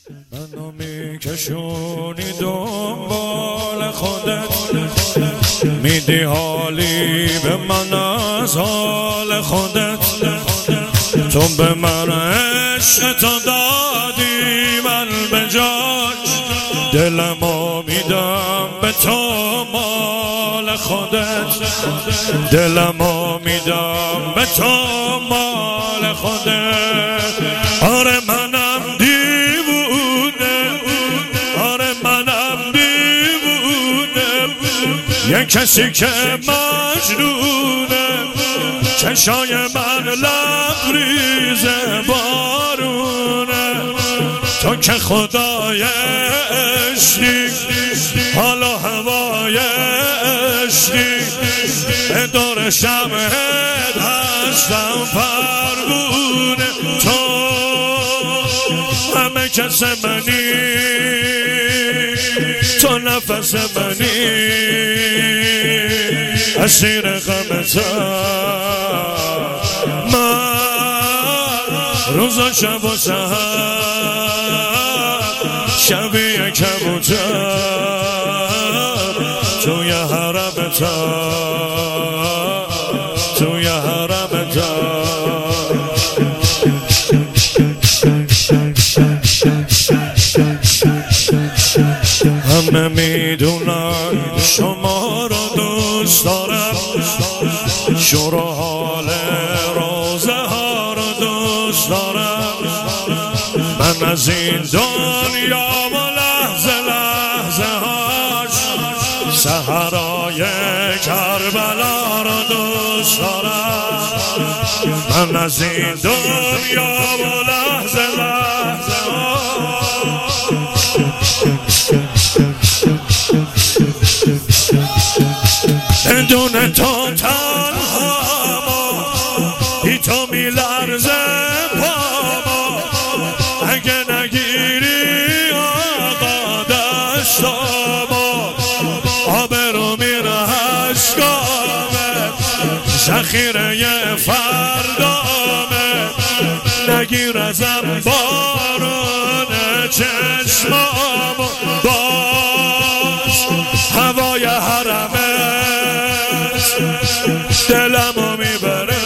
منو میکشونی دنبال خودت، میدی حالی به من از حال خودت. تو به من عشق تو دادی، من به جاش دلمو میدم به تو مال خودت. دلمو میدم به تو مال خودت. آره منم دیوونه، آره منم دیوونه، یه کسی که مجنونه، چشای من لبریز بارونه. تو که خدای عشقی، حالا هوای عشقی، به دور شمعت هستم پروونه. تو همه کس منی، تو نفس منی، اسیر غمتم من روز و شب و سحر، شبیه کبوتر توی حرمتم، توی حرمتم. همه میدونن شما رو دوست دارم، شور و حال روزه ها رو دوست دارم. من از این دنیا و لحظه لحظه هاش، سحرای کربلا رو دوست دارم. من از این دنیا و لحظه لحظه هاش، بدون تو تنها ما، بی تو میلرزه پاما. اگه نگیری آقا دستامو، آبرو میره اشکامه، ذخیره فردامه. نگیر ازم بارون چشمامو، باز هوای حرمت دلمو میبره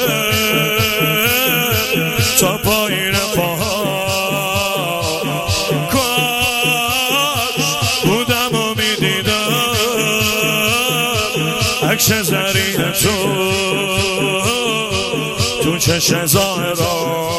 تا پایین پاها. کاش بودم و میدیدم عکس زرین تو چشم ظاهرا.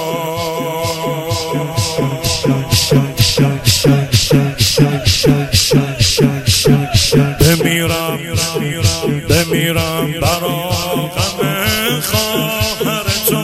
بمیرم برا غم خواهر تو،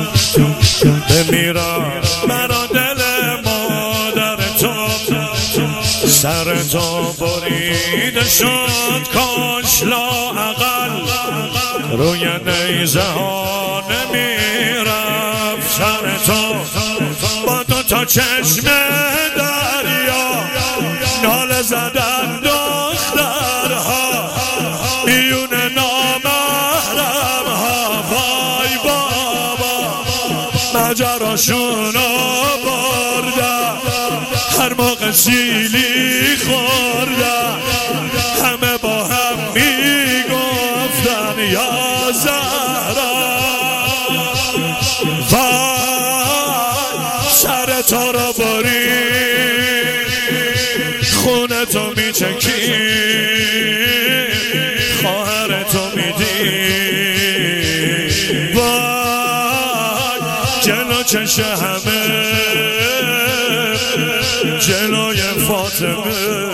بمیرم برا دل مادر تو. سر تو بریده شد کاش لااقل، روی نیزه ها نمیرفت سر تو. با دو تا چشم دریا ناله زدن دخترها، میون نامحرم ها. وای بابا ماجراشونو بردن، هر موقع سیلی خوردن همه با هم میگفتن یا زهرا. وای سر تو رو برید، خونه تو میچکی، خواهر تو میدی. وای جلو چش همه، جلوی فاطمه